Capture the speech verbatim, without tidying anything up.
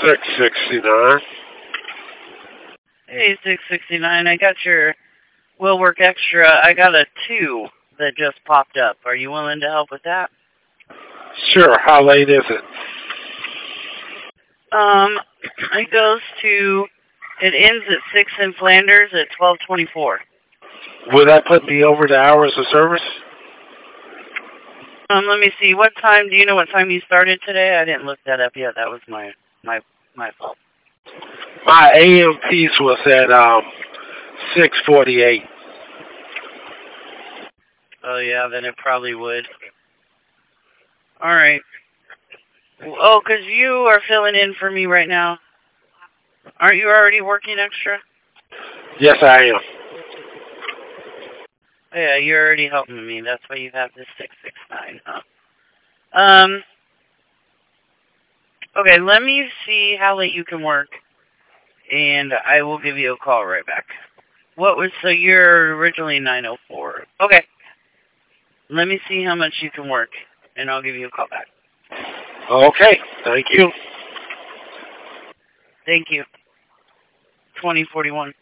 six sixty-nine. Hey, six sixty-nine, I got your Will Work Extra. I got a two that just popped up. Are you willing to help with that? Sure. How late is it? Um, it goes to, it ends at six in Flanders at twelve twenty-four. Will that put me over the hours of service? Um, let me see. What time? Do you know what time you started today? I didn't look that up yet. That was my my my fault. My A M piece was at um six forty-eight. Oh yeah, then it probably would. All right. Oh, because you are filling in for me right now. Aren't you already working extra? Yes, I am. Yeah, you're already helping me. That's why you have this six six nine, huh? Um. Okay, let me see how late you can work, and I will give you a call right back. What was, so you're originally nine oh four. Okay. Let me see how much you can work, and I'll give you a call back. Okay, thank you. Thank you. twenty forty-one.